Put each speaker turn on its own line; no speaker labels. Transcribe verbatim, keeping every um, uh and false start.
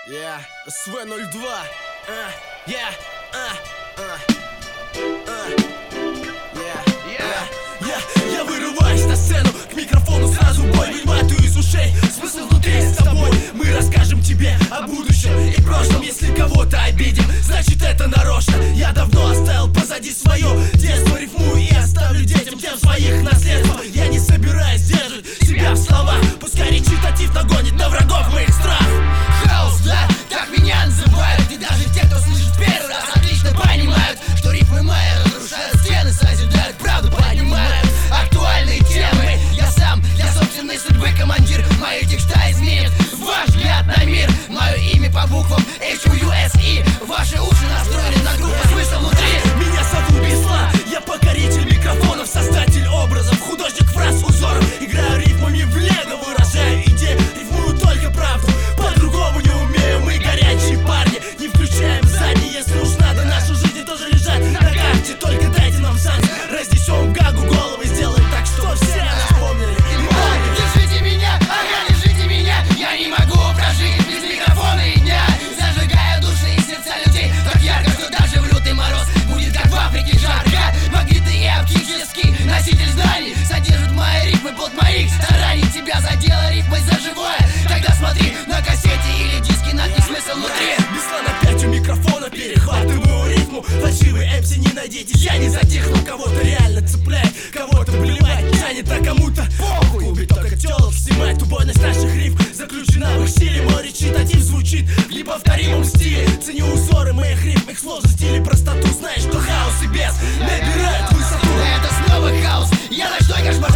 Yeah, эс вэ ноль два. Uh, yeah, uh, uh, uh, yeah, yeah, yeah. Я вырываюсь на сцену, к микрофону сразу бой. Вынимаю из ушей, смысл внутри с тобой. Мы расскажем тебе о будущем и прошлом. Если кого-то обидим, значит это нарочно. Я давно оставил позади свое детство. Рифмую и оставлю детям тем своих наследство. Я не собираюсь держать себя в словах. Пускай речитатив нагонит на врагов моих страх.
Хаос, да, так меня называют. И даже те, кто слышит первый раз, отлично понимают, что рифмы мои разрушают стены, созидают правду, понимают актуальные темы. Я сам для собственной судьбы командир. Мои текста изменят ваш взгляд на мир. Мое имя по буквам эйч ю эс и. Ваши уши настроены на группу смысл внутри.
Меня зовут Бесла, я покоритель микрофонов, создатель образов, художник фраз, узоров. Играю рифмами в лего, выражаю идеи, рифмую только правду. По-другому не умею, мы горячие парни. Не включаем задний, если уж надо нашу жизнь тоже лежать на карте. Только дайте нам шанс, разнесем гагу головы, сделаем так, что все нас помнили и помнили.
Держите меня, ага, держите меня. Я не могу прожить без микрофона и дня. Зажигая души и сердца людей так ярко, что даже в лютый мороз будет как в Африке жарко. Магниты и оптический носитель знаний содержит мои рифмы плод моих стараний. Тебя задело рифмой за живое, тогда смотри на кассете или диске, надпись смысл внутри.
Беслан опять у микрофона, перехватываю рифму. Фальшивый эм си, не надейтесь, я не затихну. Кого-то реально цепляет, кого-то блевать тянет, а кому-то похуй. В клубе только тёлок снимает. Убойность наших рифм заключена в их силе. Мой речитатив звучит в неповторимом стиле. Ценю узоры моих рифм, их сложность или простоту. Знаешь, что хаос и бес набирают высоту.
Это снова хаос, я ночной кошмар